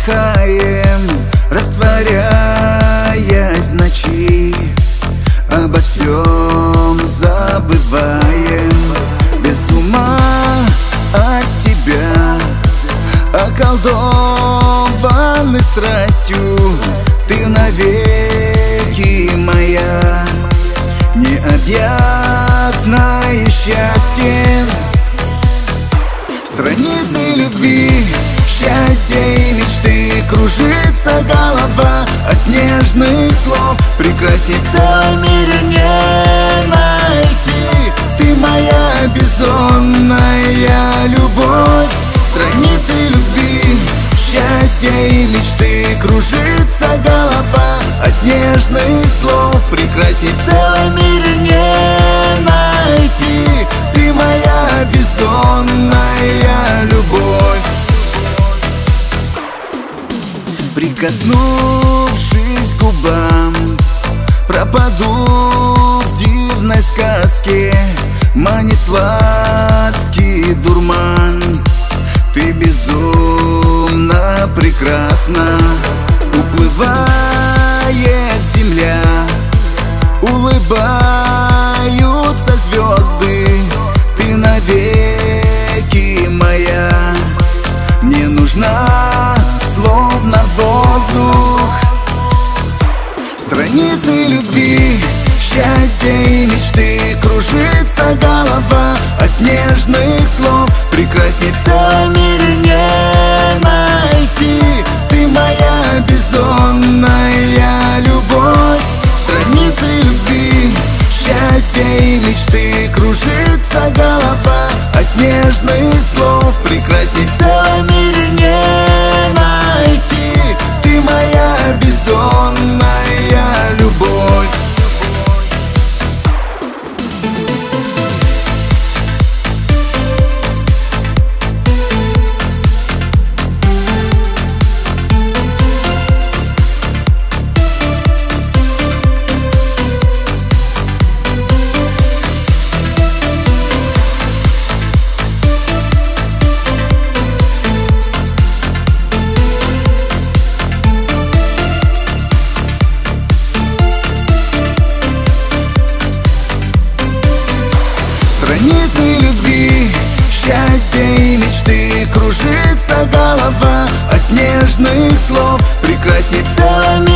вздыхаем, растворяясь в ночи, обо всем забываем. Без ума от тебя, околдованы страстью, ты навеки моя, необъятное счастье. Страницы любви, счастья и мечты, кружится голова от нежных слов. Прекрасней в целом мире не найти, ты моя бездонная любовь. Страницы любви, счастья и мечты, кружится голова от нежных слов. Прекрасней в целом мире не найти, ты моя бездонная любовь. Прикоснувшись к губам, пропаду в дивной сказке, манит сладкий дурман. Ты безумно прекрасна, уплывает земля, улыбаются звезды, ты навеки моя, мне нужна словно воздух. Страницы любви, счастья и мечты, кружится голова от нежных слов. Прекрасней в целом мире не найти, ты моя бездонная любовь. Страницы любви, счастья и мечты, кружится голова от нежных слов. Прекрасней в целом мире не найти, ты моя бездонная любовь. Страницы любви, счастья и мечты, кружится голова от нежных слов. Прекрасней в целом мире